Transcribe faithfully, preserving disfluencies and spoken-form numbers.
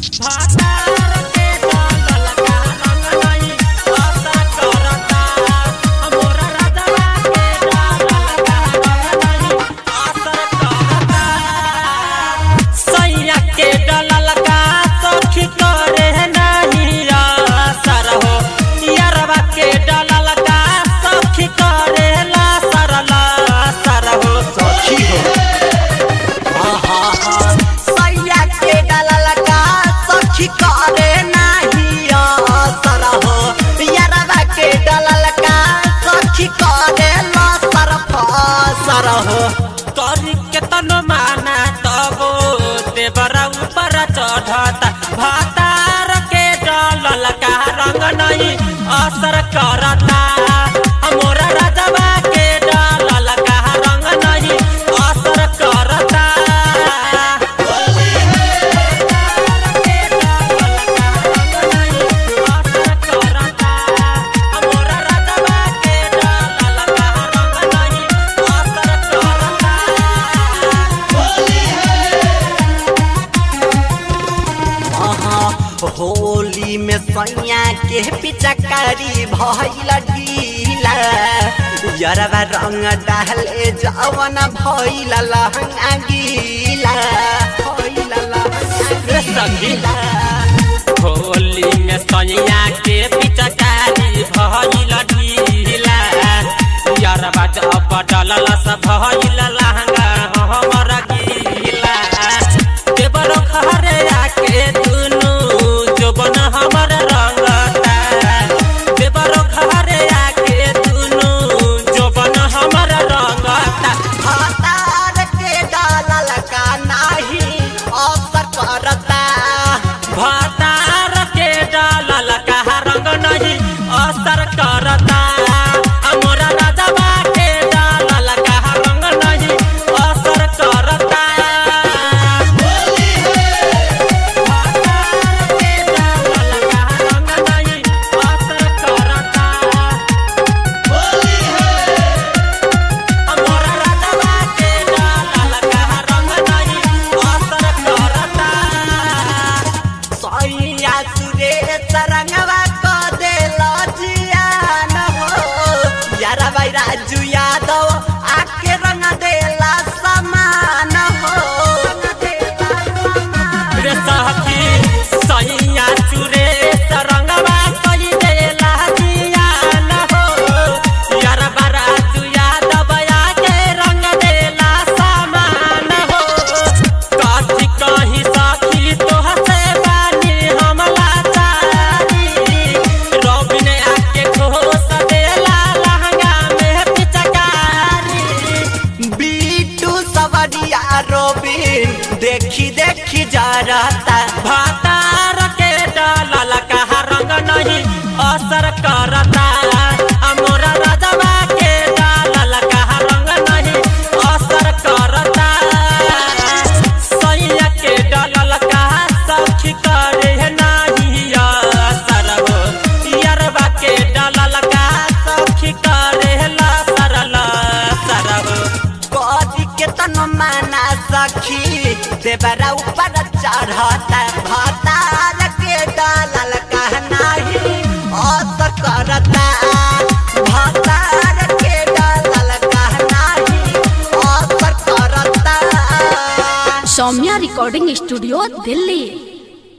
करी के तनो माना तबो देवरा ऊपर चढ़ता भातार के डलल का रंग नहीं असर करता मोरा राजवा के डलल का रंग नहीं असर करता होली में सैया के पिचकारी भइल ढीला यरवा रंग डाले जवन भइल लहंगा गीला भइल लहंगा गीला। होली में सैया के पिचकारी भइल ढीला यरवा जब डलल सब भइल लहंगा हमर गीला देवर घरे आके जोबन हमर रंगता देवर घरे आके दुनु जोबन हमर रंगता भातार के डालल का नाही असर करता भातार के डालल का रंग नहीं असर करता मोरा राजवा के डालल का रंग नहीं असर करता राजू यादव आके रंग देला समान हो रे सखी सैया चुरे रंगवा कई देला जियान हो यारबा राजू यादव आके रंग देला समान हो कथी कहीं सखी तोहसे बानी हमला चारी रवि ने आके घोष देला रोबिन देखी देखी जरता भातार के डालल का रंग नहीं असर करता मोरा राजवा के डालल का रंग नहीं असर करता सैया के डालल का सखी करे नहीं असर हो यरवा के डालल का सखी करे ला सरल सर हो कदी के तनो माना सखी देवरा ऊपर चढ़ता भातार के डालल का नाही असर करता भातार के डालल का नाही असर करता। Saumya recording studio Delhi.